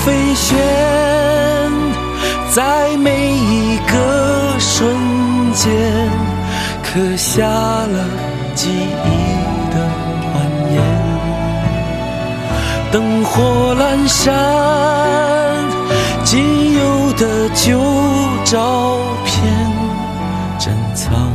飞旋，在每一个瞬间刻下了记忆的蜿蜒。灯火阑珊，仅有的旧照片珍藏。